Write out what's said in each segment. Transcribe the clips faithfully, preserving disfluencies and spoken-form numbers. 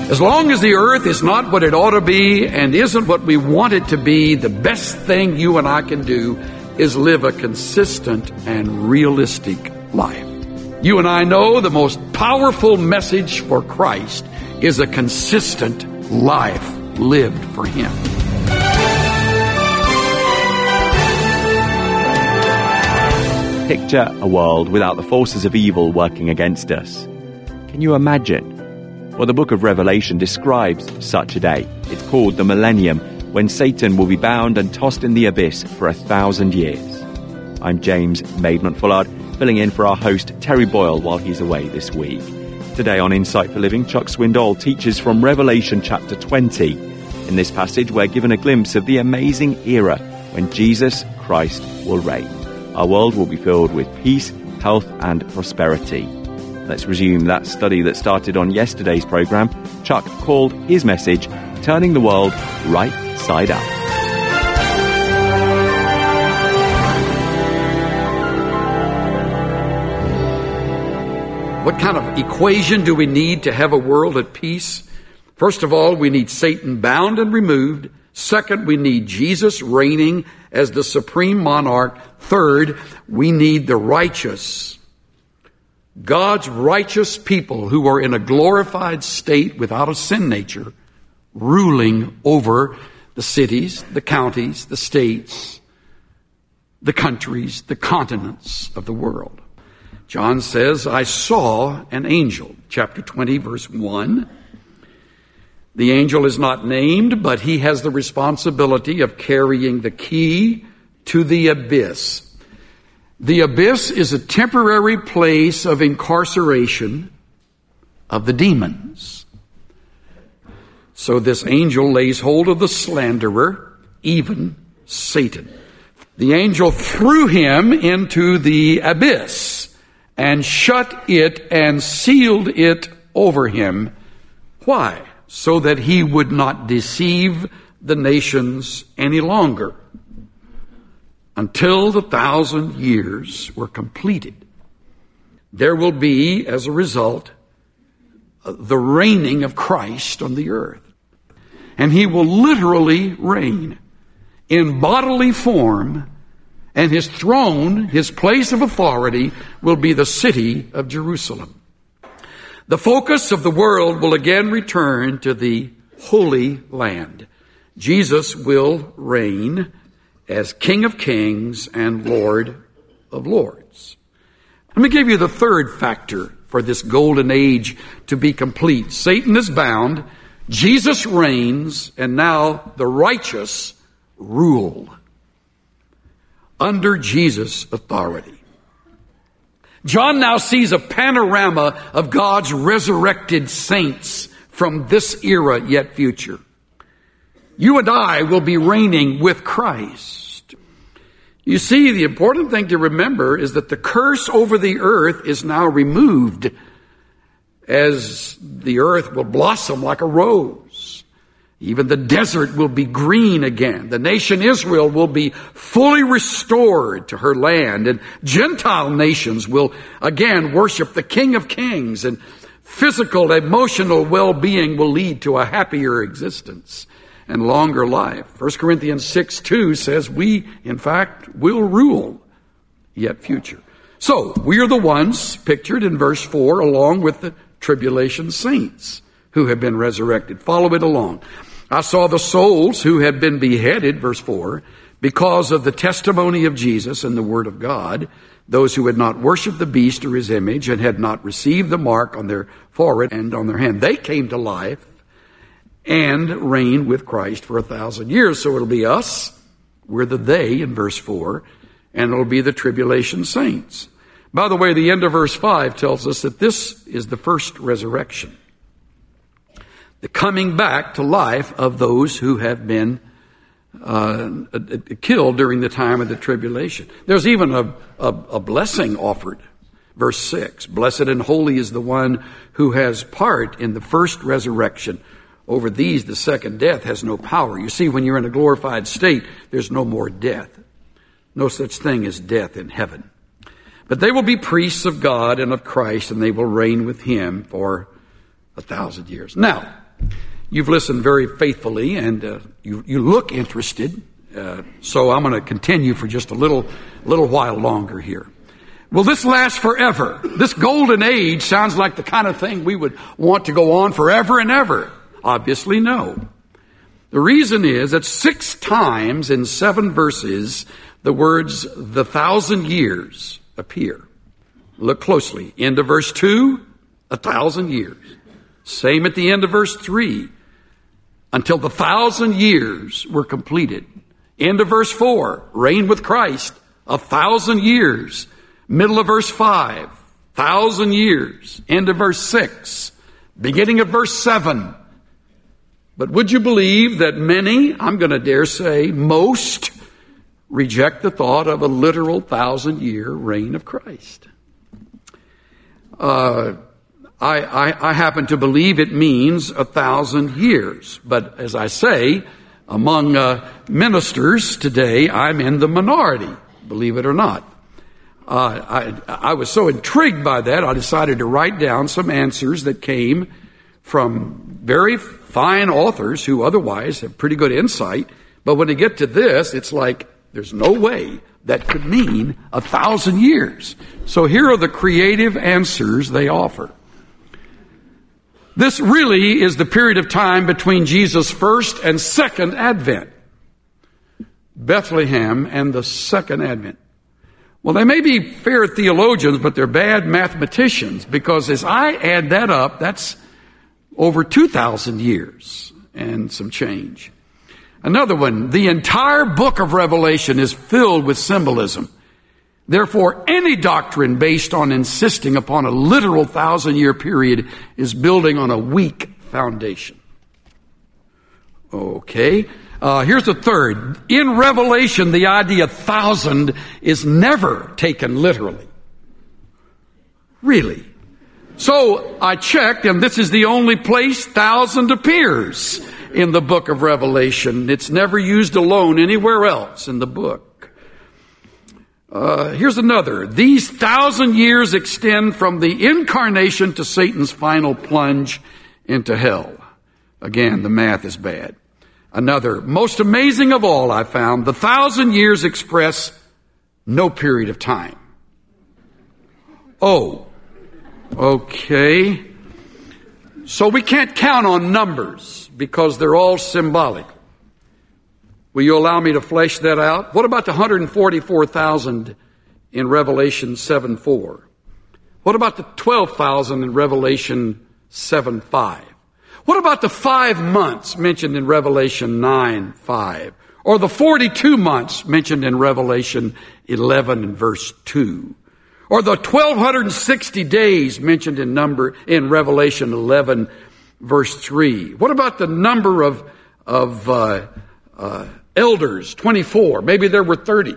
As long as the earth is not what it ought to be and isn't what we want it to be, the best thing you and I can do is live a consistent and realistic life. You and I know the most powerful message for Christ is a consistent life lived for Him. Picture a world without the forces of evil working against us. Can you imagine? Well, the book of Revelation describes such a day. It's called the millennium, when Satan will be bound and tossed in the abyss for a thousand years. I'm James Maidment-Fullard, filling in for our host Terry Boyle while he's away this week. Today on Insight for Living, Chuck Swindoll teaches from Revelation chapter twenty. In this passage, we're given a glimpse of the amazing era when Jesus Christ will reign. Our world will be filled with peace, health, and prosperity. Let's resume that study that started on yesterday's program. Chuck called his message, Turning the World Right Side Up. What kind of equation do we need to have a world at peace? First of all, we need Satan bound and removed. Second, we need Jesus reigning as the supreme monarch. Third, we need the righteous, God's righteous people who are in a glorified state without a sin nature, ruling over the cities, the counties, the states, the countries, the continents of the world. John says, I saw an angel, chapter twenty, verse one. The angel is not named, but he has the responsibility of carrying the key to the abyss. The abyss is a temporary place of incarceration of the demons. So this angel lays hold of the slanderer, even Satan. The angel threw him into the abyss and shut it and sealed it over him. Why? So that he would not deceive the nations any longer until the thousand years were completed. There will be, as a result, the reigning of Christ on the earth. And he will literally reign in bodily form, and his throne, his place of authority, will be the city of Jerusalem. The focus of the world will again return to the Holy Land. Jesus will reign as King of Kings and Lord of Lords. Let me give you the third factor for this golden age to be complete. Satan is bound, Jesus reigns, and now the righteous rule under Jesus' authority. John now sees a panorama of God's resurrected saints from this era yet future. You and I will be reigning with Christ. You see, the important thing to remember is that the curse over the earth is now removed, as the earth will blossom like a rose. Even the desert will be green again. The nation Israel will be fully restored to her land, and Gentile nations will again worship the King of Kings, and physical, emotional well-being will lead to a happier existence and longer life. First Corinthians six two says we, in fact, will rule yet future. So, we are the ones pictured in verse four along with the tribulation saints who have been resurrected. Follow it along. I saw the souls who had been beheaded, verse four, because of the testimony of Jesus and the word of God, those who had not worshipped the beast or his image and had not received the mark on their forehead and on their hand. They came to life and reign with Christ for a thousand years. So it'll be us, we're the they in verse four, and it'll be the tribulation saints. By the way, the end of verse five tells us that this is the first resurrection, the coming back to life of those who have been uh, killed during the time of the tribulation. There's even a, a, a blessing offered. Verse six, blessed and holy is the one who has part in the first resurrection. Over these, the second death has no power. You see, when you're in a glorified state, there's no more death. No such thing as death in heaven. But they will be priests of God and of Christ, and they will reign with him for a thousand years. Now, You've listened very faithfully, and uh, you, you look interested. Uh, so I'm going to continue for just a little, little while longer here. Will this last forever? This golden age sounds like the kind of thing we would want to go on forever and ever. Obviously, no. The reason is that six times in seven verses, the words, the thousand years, appear. Look closely. End of verse two, a thousand years. Same at the end of verse three, until the thousand years were completed. End of verse four, reign with Christ, a thousand years. Middle of verse five, thousand years. End of verse six, beginning of verse seven. But would you believe that many, I'm going to dare say most, reject the thought of a literal thousand year reign of Christ? Uh, I, I, I happen to believe it means a thousand years. But as I say, among uh, ministers today, I'm in the minority, believe it or not. Uh, I, I was so intrigued by that, I decided to write down some answers that came from very fine authors who otherwise have pretty good insight. But when they get to this, it's like, there's no way that could mean a thousand years. So here are the creative answers they offer. This really is the period of time between Jesus' first and second advent. Bethlehem and the second advent. Well, they may be fair theologians, but they're bad mathematicians, because as I add that up, that's over two thousand years and some change. Another one, the entire book of Revelation is filled with symbolism. Therefore, any doctrine based on insisting upon a literal thousand-year period is building on a weak foundation. Okay. Uh, here's the third. In Revelation, the idea thousand is never taken literally. Really. So I checked, and this is the only place thousand appears in the book of Revelation. It's never used alone anywhere else in the book. Uh, here's another. These thousand years extend from the incarnation to Satan's final plunge into hell. Again, the math is bad. Another, most amazing of all, I found, the thousand years express no period of time. Oh, okay. So we can't count on numbers because they're all symbolic. Will you allow me to flesh that out? What about the one hundred forty-four thousand in Revelation seven four? What about the twelve thousand in Revelation seven five? What about the five months mentioned in Revelation nine five? Or the forty-two months mentioned in Revelation eleven and verse two? Or the twelve sixty days mentioned in number in Revelation eleven verse three? What about the number of of uh, uh, elders, twenty-four? Maybe there were thirty.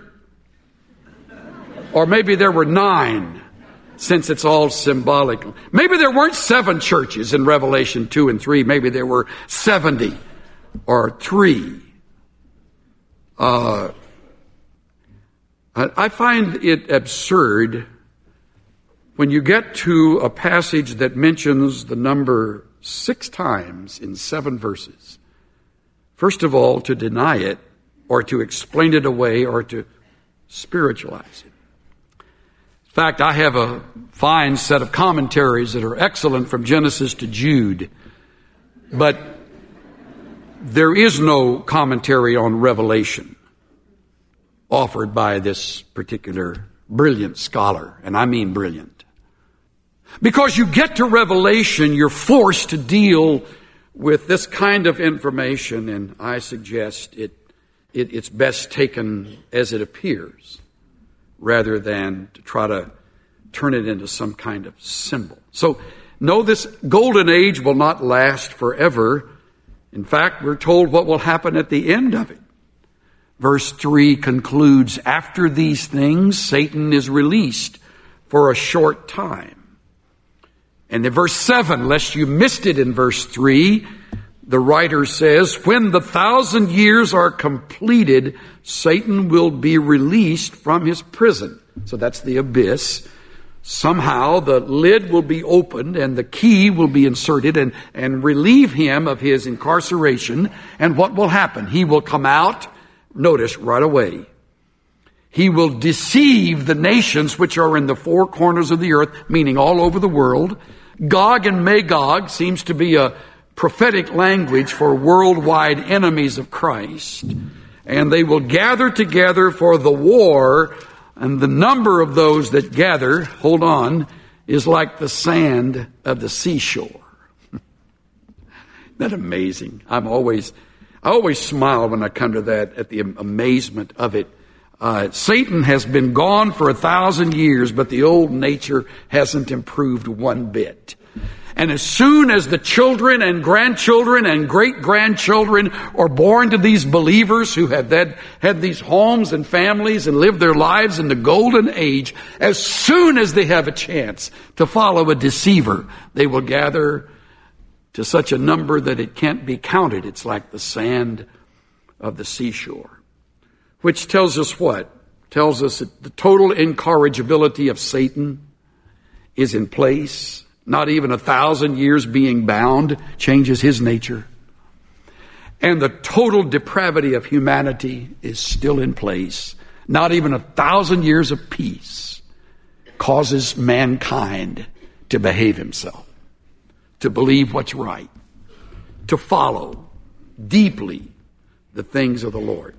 Or maybe there were nine, since it's all symbolic. Maybe there weren't seven churches in Revelation two and three. Maybe there were seventy or three. Uh, I find it absurd when you get to a passage that mentions the number six times in seven verses. First of all, to deny it, or to explain it away, or to spiritualize it. In fact, I have a fine set of commentaries that are excellent from Genesis to Jude, but there is no commentary on Revelation offered by this particular brilliant scholar, and I mean brilliant. Because you get to Revelation, you're forced to deal with this kind of information, and I suggest it, it it's best taken as it appears, rather than to try to turn it into some kind of symbol. So, no, this golden age will not last forever. In fact, we're told what will happen at the end of it. Verse three concludes, after these things, Satan is released for a short time. And in verse seven, lest you missed it in verse three, the writer says, when the thousand years are completed, Satan will be released from his prison. So that's the abyss. Somehow the lid will be opened and the key will be inserted and, and relieve him of his incarceration. And what will happen? He will come out, notice, right away. He will deceive the nations which are in the four corners of the earth, meaning all over the world. Gog and Magog seems to be a prophetic language for worldwide enemies of Christ. And they will gather together for the war. And the number of those that gather, hold on, is like the sand of the seashore. Isn't that amazing? I'm always, I always smile when I come to that, at the amazement of it. Uh, Satan has been gone for a thousand years, but the old nature hasn't improved one bit. And as soon as the children and grandchildren and great-grandchildren are born to these believers who have had, had these homes and families and lived their lives in the golden age, as soon as they have a chance to follow a deceiver, they will gather to such a number that it can't be counted. It's like the sand of the seashore. Which tells us what? Tells us that the total incorrigibility of Satan is in place. Not even a thousand years being bound changes his nature. And the total depravity of humanity is still in place. Not even a thousand years of peace causes mankind to behave himself, to believe what's right, to follow deeply the things of the Lord.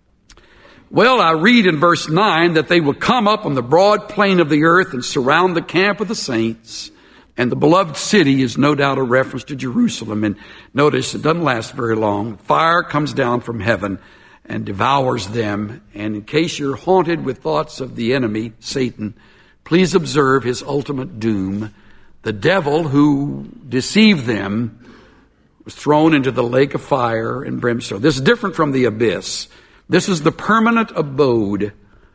Well, I read in verse nine that they will come up on the broad plain of the earth and surround the camp of the saints. And the beloved city is no doubt a reference to Jerusalem. And notice it doesn't last very long. Fire comes down from heaven and devours them. And in case you're haunted with thoughts of the enemy, Satan, please observe his ultimate doom. The devil who deceived them was thrown into the lake of fire and brimstone. This is different from the abyss. This is the permanent abode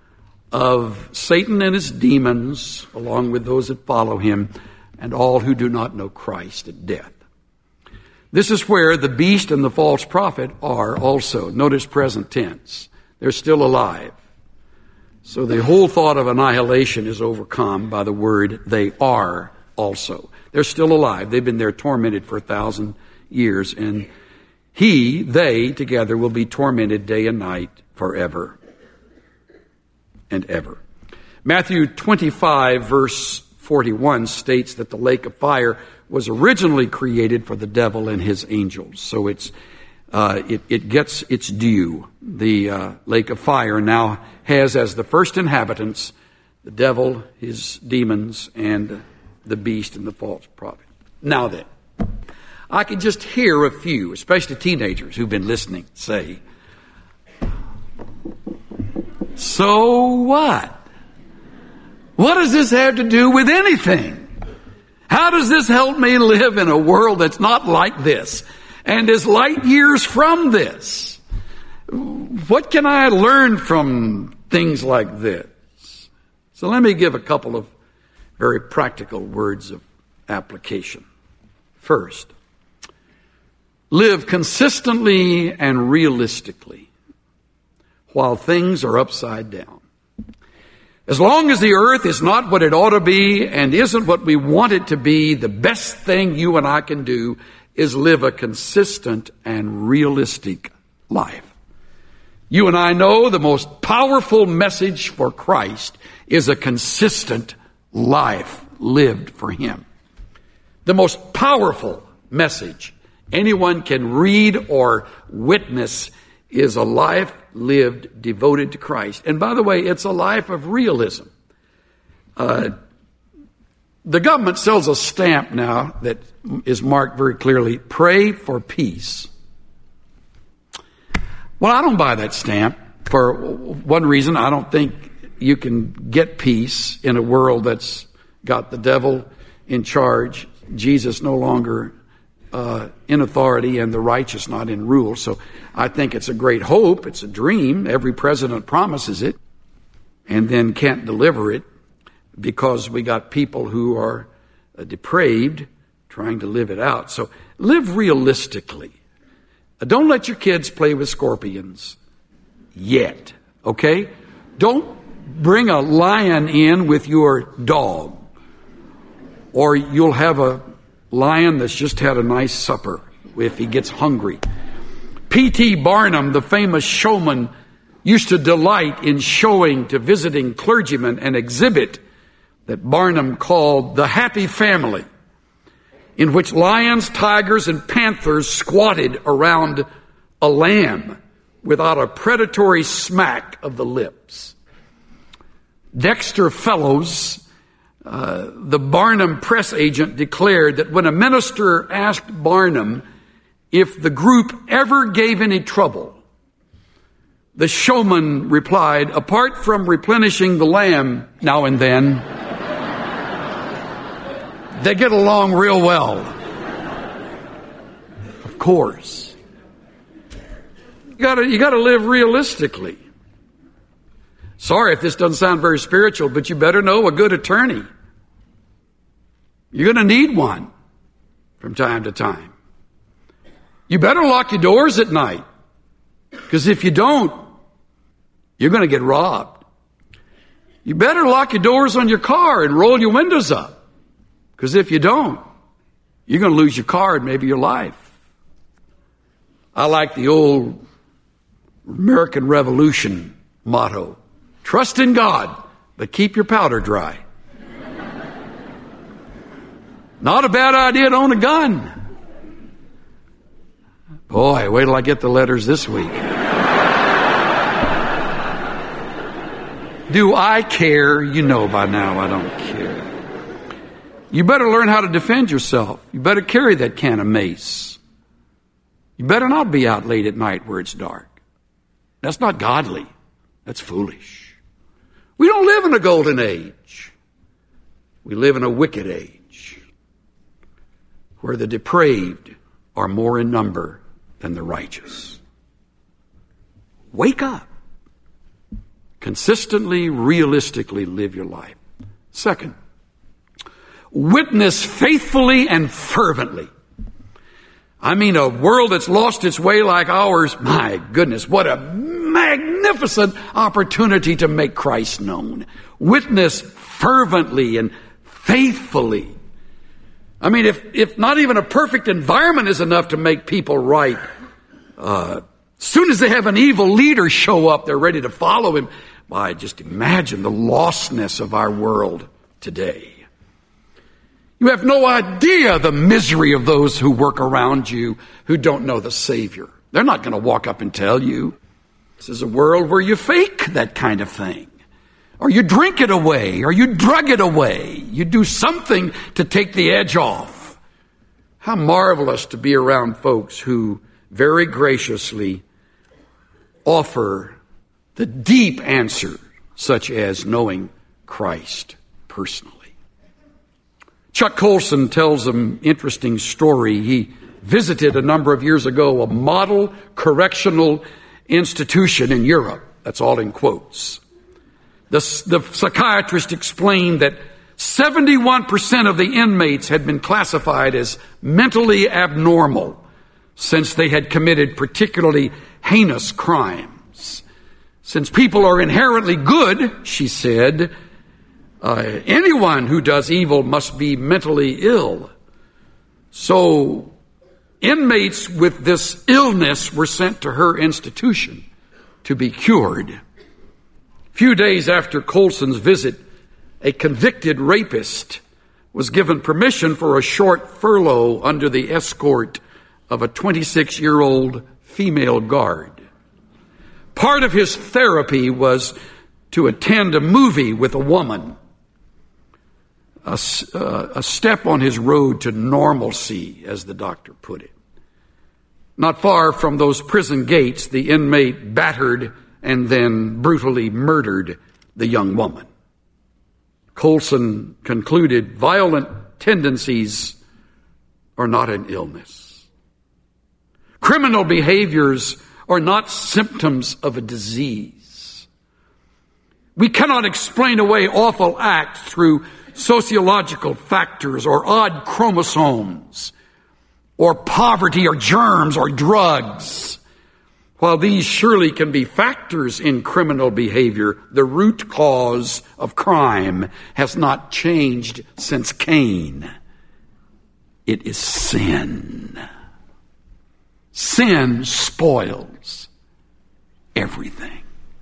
of Satan and his demons, along with those that follow him, and all who do not know Christ at death. This is where the beast and the false prophet are also. Notice present tense. They're still alive. So the whole thought of annihilation is overcome by the word they are also. They're still alive. They've been there tormented for a thousand years. And he, they together will be tormented day and night forever and ever. Matthew twenty-five verse forty-one states that the lake of fire was originally created for the devil and his angels. So it's uh, it, it gets its due. The uh, lake of fire now has as the first inhabitants the devil, his demons, and the beast and the false prophet. Now then, I can just hear a few, especially teenagers who've been listening, say, so what? What does this have to do with anything? How does this help me live in a world that's not like this and is light years from this? What can I learn from things like this? So let me give a couple of very practical words of application. First, live consistently and realistically while things are upside down. As long as the earth is not what it ought to be and isn't what we want it to be, the best thing you and I can do is live a consistent and realistic life. You and I know the most powerful message for Christ is a consistent life lived for Him. The most powerful message anyone can read or witness is a life lived devoted to Christ. And by the way, it's a life of realism. Uh, the government sells a stamp now that is marked very clearly, pray for peace. Well, I don't buy that stamp for one reason. I don't think you can get peace in a world that's got the devil in charge, Jesus no longer uh, in authority, and the righteous not in rule. So I think it's a great hope. It's a dream. Every president promises it and then can't deliver it because we got people who are uh, depraved trying to live it out. So live realistically. Uh, don't let your kids play with scorpions yet, okay? Don't bring a lion in with your dog, or you'll have a lion that's just had a nice supper if he gets hungry. P T Barnum, the famous showman, used to delight in showing to visiting clergymen an exhibit that Barnum called The Happy Family, in which lions, tigers, and panthers squatted around a lamb without a predatory smack of the lips. Dexter Fellows, uh, the Barnum press agent, declared that when a minister asked Barnum if the group ever gave any trouble, the showman replied, apart from replenishing the lamb now and then, they get along real well. Of course. You gotta, you gotta live realistically. Sorry if this doesn't sound very spiritual, but you better know a good attorney. You're going to need one from time to time. You better lock your doors at night, because if you don't, you're going to get robbed. You better lock your doors on your car and roll your windows up, because if you don't, you're going to lose your car and maybe your life. I like the old American Revolution motto: trust in God, but keep your powder dry. Not a bad idea to own a gun. Boy, wait till I get the letters this week. Do I care? You know by now I don't care. You better learn how to defend yourself. You better carry that can of mace. You better not be out late at night where it's dark. That's not godly. That's foolish. We don't live in a golden age. We live in a wicked age, where the depraved are more in number than the righteous. Wake up. Consistently, realistically live your life. Second, witness faithfully and fervently. I mean, a world that's lost its way like ours, my goodness, what a magnificent opportunity to make Christ known. Witness fervently and faithfully. I mean, if, if not even a perfect environment is enough to make people right, uh, as soon as they have an evil leader show up, they're ready to follow him. Why, just imagine the lostness of our world today. You have no idea the misery of those who work around you who don't know the Savior. They're not going to walk up and tell you. This is a world where you fake that kind of thing. Or you drink it away, or you drug it away. You do something to take the edge off. How marvelous to be around folks who very graciously offer the deep answer, such as knowing Christ personally. Chuck Colson tells an interesting story. He visited a number of years ago a model correctional institution in Europe. That's all in quotes. The, the psychiatrist explained that seventy-one percent of the inmates had been classified as mentally abnormal since they had committed particularly heinous crimes. Since people are inherently good, she said, uh, anyone who does evil must be mentally ill. So inmates with this illness were sent to her institution to be cured. A few days after Colson's visit, a convicted rapist was given permission for a short furlough under the escort of a twenty-six-year-old female guard. Part of his therapy was to attend a movie with a woman, a, uh, a step on his road to normalcy, as the doctor put it. Not far from those prison gates, the inmate battered and then brutally murdered the young woman. Colson concluded violent tendencies are not an illness. Criminal behaviors are not symptoms of a disease. We cannot explain away awful acts through sociological factors or odd chromosomes or poverty or germs or drugs. While these surely can be factors in criminal behavior, the root cause of crime has not changed since Cain. It is sin. Sin spoils everything.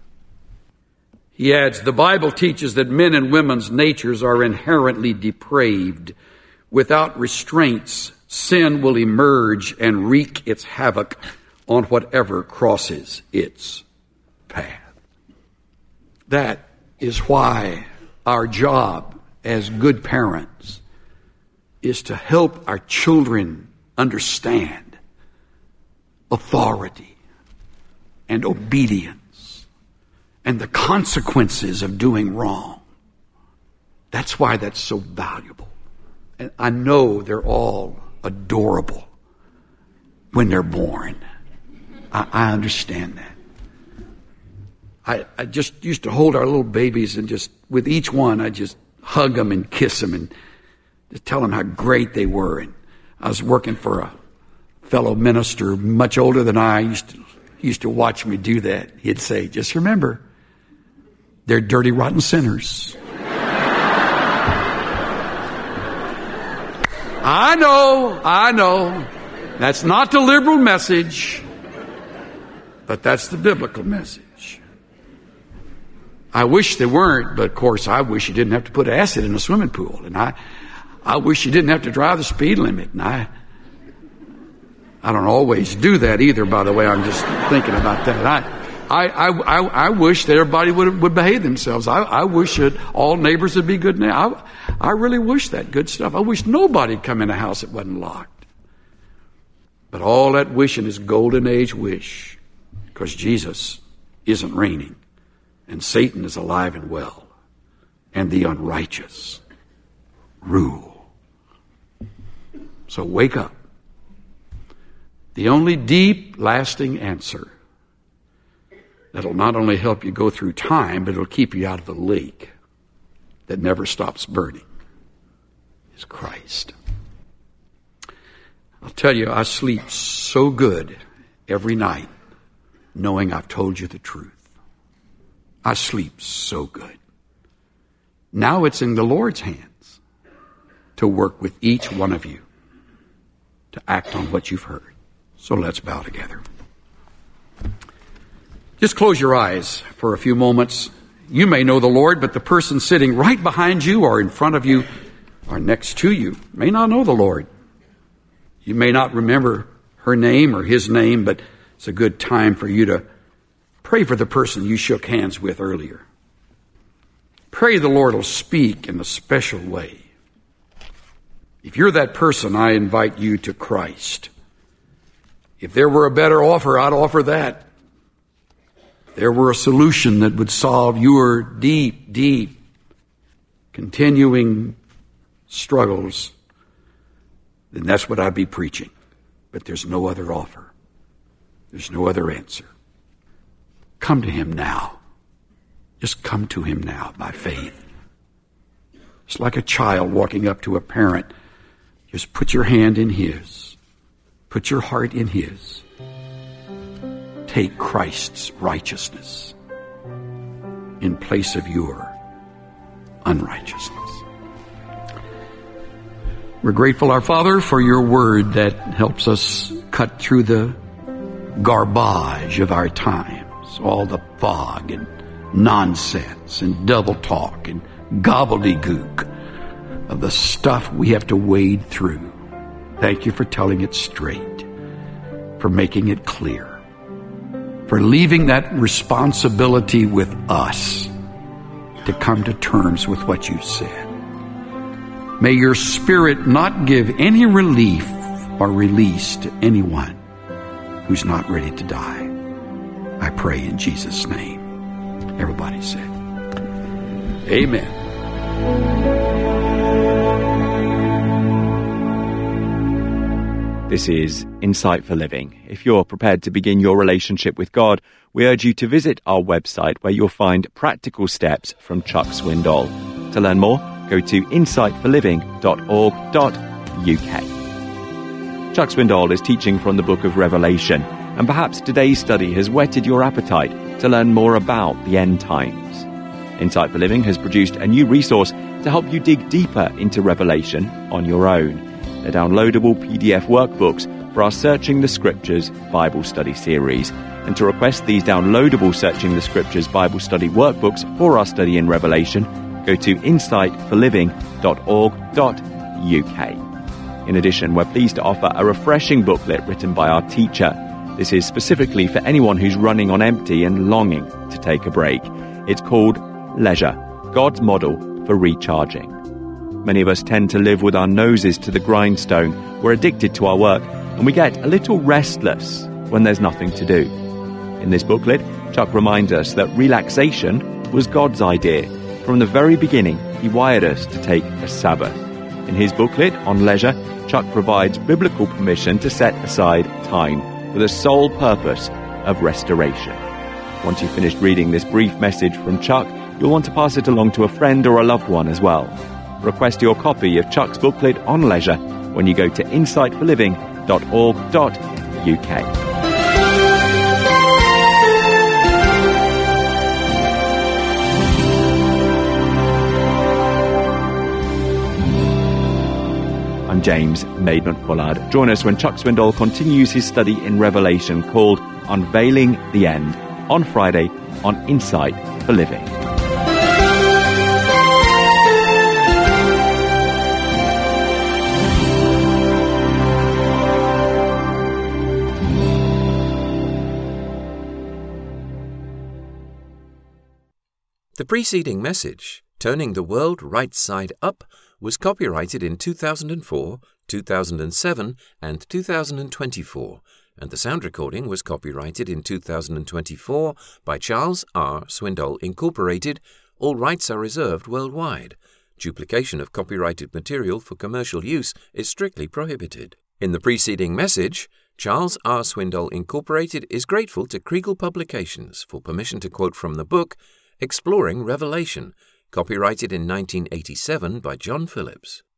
He adds, the Bible teaches that men and women's natures are inherently depraved. Without restraints, sin will emerge and wreak its havoc on whatever crosses its path. That is why our job as good parents is to help our children understand authority and obedience and the consequences of doing wrong. That's why that's so valuable. And I know they're all adorable when they're born. I, I understand that. I, I just used to hold our little babies and just, with each one, I just hug them and kiss them and just tell them how great they were. And I was working for a fellow minister much older than I. He used to, he used to watch me do that. He'd say, just remember, they're dirty, rotten sinners. I know, I know. That's not the liberal message, but that's the biblical message. I wish they weren't, but of course I wish you didn't have to put acid in a swimming pool. And I, I wish you didn't have to drive the speed limit. And I, I don't always do that either, by the way. I'm just thinking about that. I, I, I, I, I wish that everybody would, would behave themselves. I, I wish that all neighbors would be good now. I, I really wish that good stuff. I wish nobody'd come in a house that wasn't locked. But all that wishing is golden age wish, because Jesus isn't reigning, and Satan is alive and well, and the unrighteous rule. So wake up. The only deep, lasting answer that'll not only help you go through time, but it'll keep you out of the lake that never stops burning is Christ. I'll tell you, I sleep so good every night knowing I've told you the truth. I sleep so good. Now it's in the Lord's hands to work with each one of you to act on what you've heard. So let's bow together. Just close your eyes for a few moments. You may know the Lord, but the person sitting right behind you or in front of you or next to you may not know the Lord. You may not remember her name or his name, but it's a good time for you to pray for the person you shook hands with earlier. Pray the Lord will speak in a special way. If you're that person, I invite you to Christ. If there were a better offer, I'd offer that. If there were a solution that would solve your deep, deep, continuing struggles, then that's what I'd be preaching. But there's no other offer. There's no other answer. Come to him now. Just come to him now by faith. It's like a child walking up to a parent. Just put your hand in his. Put your heart in his. Take Christ's righteousness in place of your unrighteousness. We're grateful, our Father, for your word that helps us cut through the garbage of our times, all the fog and nonsense and double talk and gobbledygook of the stuff we have to wade through. Thank you for telling it straight, for making it clear, for leaving that responsibility with us to come to terms with what you said. May your Spirit not give any relief or release to anyone who's not ready to die. I pray in Jesus' name. Everybody said, amen. This is Insight for Living. If you're prepared to begin your relationship with God, we urge you to visit our website where you'll find practical steps from Chuck Swindoll. To learn more, go to insight for living dot org dot U K. Chuck Swindoll is teaching from the book of Revelation. and perhaps today's study has whetted your appetite to learn more about the end times. Insight for Living has produced a new resource to help you dig deeper into Revelation on your own. They're downloadable P D F workbooks for our Searching the Scriptures Bible Study series. And to request these downloadable Searching the Scriptures Bible Study workbooks for our study in Revelation, go to insight for living dot org dot U K. In addition, we're pleased to offer a refreshing booklet written by our teacher. This is specifically for anyone who's running on empty and longing to take a break. It's called Leisure, God's Model for Recharging. Many of us tend to live with our noses to the grindstone. We're addicted to our work, and we get a little restless when there's nothing to do. In this booklet, Chuck reminds us that relaxation was God's idea. From the very beginning, he wired us to take a Sabbath. In his booklet on leisure, Chuck provides biblical permission to set aside time with the sole purpose of restoration. Once you've finished reading this brief message from Chuck, you'll want to pass it along to a friend or a loved one as well. Request your copy of Chuck's booklet on leisure when you go to insight for living dot org dot U K. I'm James Maidment-Fullard. Join us when Chuck Swindoll continues his study in Revelation called Unveiling the End on Friday on Insight for Living. The preceding message, Turning the World Right Side Up, was copyrighted in two thousand four, two thousand seven, and two thousand twenty-four, and the sound recording was copyrighted in two thousand twenty-four by Charles R. Swindoll Incorporated. All rights are reserved worldwide. Duplication of copyrighted material for commercial use is strictly prohibited. In the preceding message, Charles R. Swindoll Incorporated is grateful to Kriegel Publications for permission to quote from the book Exploring Revelation, copyrighted in nineteen eighty-seven by John Phillips.